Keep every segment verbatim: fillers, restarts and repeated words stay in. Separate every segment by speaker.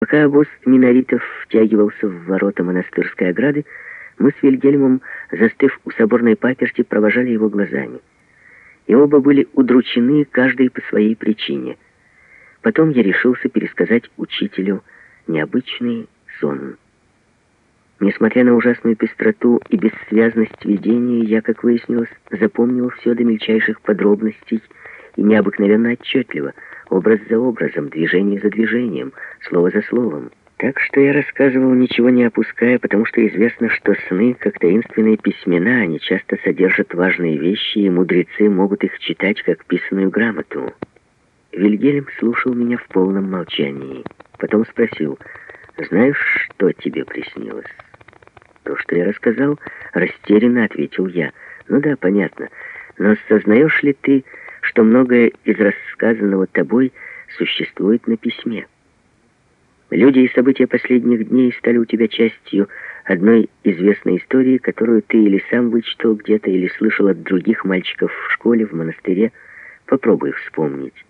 Speaker 1: Пока обоз миноритов втягивался в ворота монастырской ограды, мы с Вильгельмом, застыв у соборной паперти, провожали его глазами. И оба были удручены, каждый по своей причине. Потом я решился пересказать учителю необычный сон. Несмотря на ужасную пестроту и бессвязность видения, я, как выяснилось, запомнил все до мельчайших подробностей и необыкновенно отчетливо, образ за образом, движение за движением, слово за словом. Так что я рассказывал, ничего не опуская, потому что известно, что сны, как таинственные письмена, они часто содержат важные вещи, и мудрецы могут их читать, как писаную грамоту. Вильгельм слушал меня в полном молчании. Потом спросил: «Знаешь, что тебе приснилось?» «То, что я рассказал», — растерянно ответил я. «Ну да, понятно. Но сознаешь ли ты, что многое из рассказанного тобой существует на письме? Люди и события последних дней стали у тебя частью одной известной истории, которую ты или сам вычитал где-то, или слышал от других мальчиков в школе, в монастыре. Попробуй вспомнить.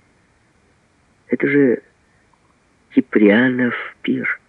Speaker 1: Это же Киприанов пир».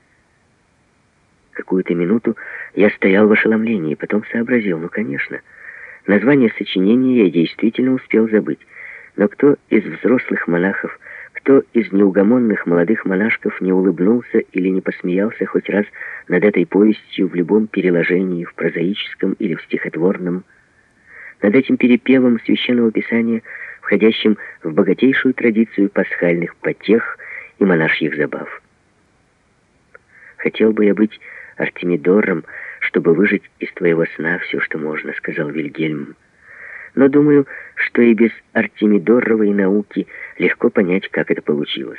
Speaker 1: Какую-то минуту я стоял в ошеломлении, потом сообразил: ну, конечно, название сочинения я действительно успел забыть. Но кто из взрослых монахов, кто из неугомонных молодых монашков не улыбнулся или не посмеялся хоть раз над этой повестью в любом переложении, в прозаическом или в стихотворном, над этим перепевом священного писания, входящим в богатейшую традицию пасхальных потех и монашьих забав? «Хотел бы я быть Артемидором, чтобы выжать из твоего сна все, что можно», — сказал Вильгельм. «Но думаю, что и без Артемидоровой науки легко понять, как это получилось.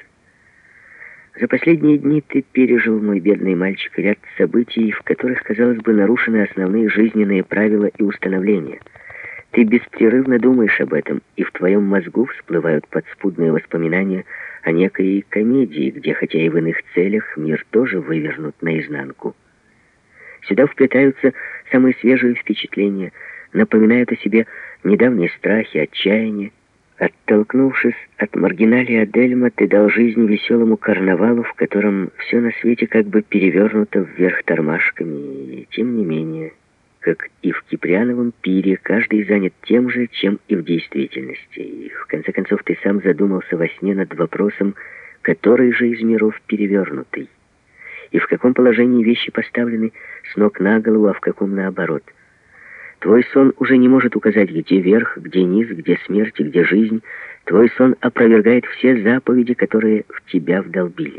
Speaker 1: За последние дни ты пережил, мой бедный мальчик, ряд событий, в которых, казалось бы, нарушены основные жизненные правила и установления. Ты беспрерывно думаешь об этом, и в твоем мозгу всплывают подспудные воспоминания о некой комедии, где, хотя и в иных целях, мир тоже вывернут наизнанку. Сюда вплетаются самые свежие впечатления, напоминают о себе недавние страхи, отчаяние. Оттолкнувшись от маргиналии Дельма, ты дал жизнь веселому карнавалу, в котором все на свете как бы перевернуто вверх тормашками, и тем не менее, как и в Киприановом пире, каждый занят тем же, чем и в действительности. И в конце концов ты сам задумался во сне над вопросом, который же из миров перевернутый, и в каком положении вещи поставлены с ног на голову, а в каком наоборот. Твой сон уже не может указать, где верх, где низ, где смерть и где жизнь. Твой сон опровергает все заповеди, которые в тебя вдолбили».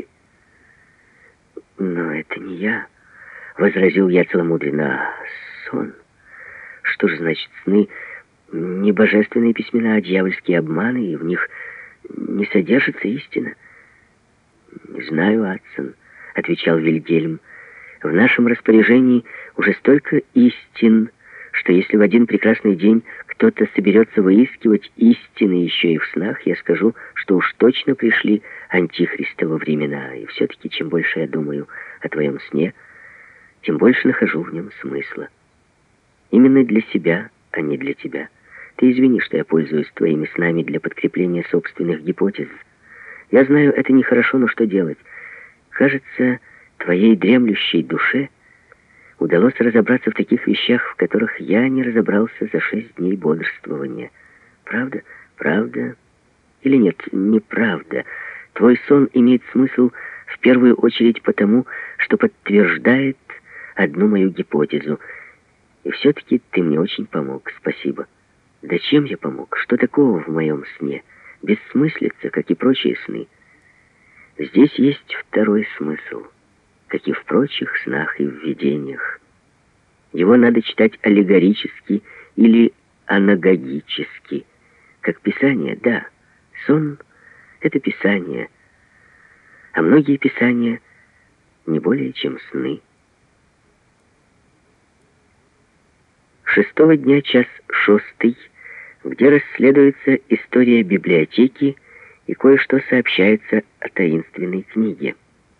Speaker 1: «Но это не я», — возразил я целомудренно, — «а сон. Что же значит сны? Не божественные письмена, а дьявольские обманы, и в них не содержится истина». «Не знаю, Атсон», — отвечал Вильгельм. «В нашем распоряжении уже столько истин, что если в один прекрасный день кто-то соберется выискивать истины еще и в снах, я скажу, что уж точно пришли антихристовы времена. И все-таки, чем больше я думаю о твоем сне, тем больше нахожу в нем смысла. Именно для себя, а не для тебя. Ты извини, что я пользуюсь твоими снами для подкрепления собственных гипотез. Я знаю, это нехорошо, но что делать? Кажется, твоей дремлющей душе удалось разобраться в таких вещах, в которых я не разобрался за шесть дней бодрствования. Правда? Правда? Или нет, неправда? Твой сон имеет смысл в первую очередь потому, что подтверждает одну мою гипотезу. И все-таки ты мне очень помог. Спасибо. Да чем я помог? Что такого в моем сне? Бессмыслица, как и прочие сны. Здесь есть второй смысл, как и в прочих снах и в видениях. Его надо читать аллегорически или анагогически. Как Писание, да. Сон — это Писание, а многие Писания не более чем сны. Шестого дня, час шестый, где расследуется история библиотеки и кое-что сообщается о таинственной книге.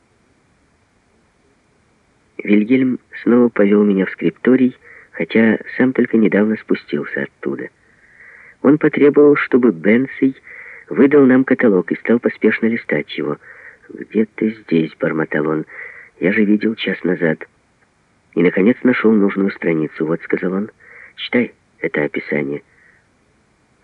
Speaker 1: Вильгельм снова повел меня в скрипторий, хотя сам только недавно спустился оттуда. Он потребовал, чтобы Бенсей выдал нам каталог и стал поспешно листать его. «Где-то здесь», — бормотал он. «Я же видел час назад». И, наконец, нашел нужную страницу. «Вот», — сказал он, — «читай это описание».